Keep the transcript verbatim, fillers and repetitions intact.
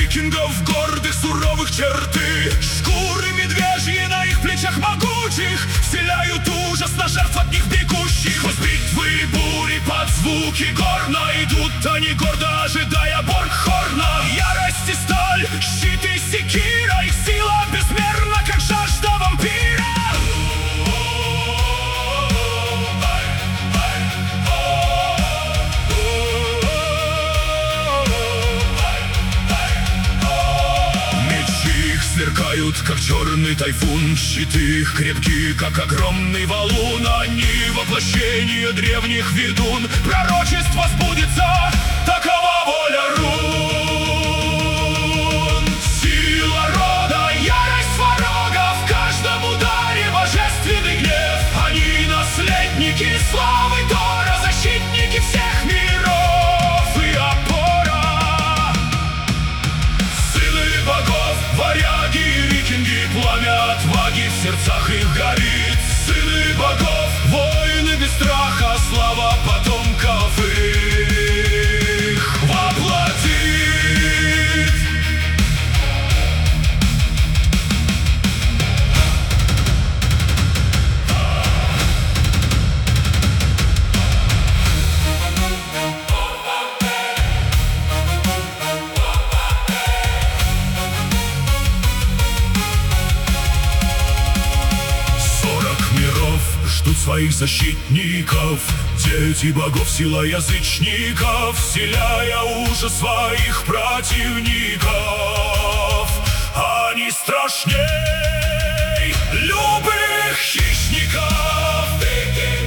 викингов гордых, суровых черты. Шкуры медвежьи на их плечах могучих вселяют ужас на жертв от них бегущих. Сквозь битвы бури под звуки горна идут они гордо, ожидая Боргхорна. Ярость и сталь, щит и секира, их сила безмерна, как жажда вампира. Сверкают, как черный тайфун, щиты их крепкие, как огромный валун. Они воплощение древних ведун, пророчество сбудется, такова воля рун. Сила рода, ярость ворога, в каждом ударе божественный гнев. Они наследники славы Тора, защитники всех миров и опора. Сыны богов, варяги и викинги, пламя отваги в сердцах их горит. Сыны богов, воины без страха, слава потомков их воплотит. Ждут своих защитников, дети богов, сила язычников, вселяя ужас своих противников. Они страшней любых хищников.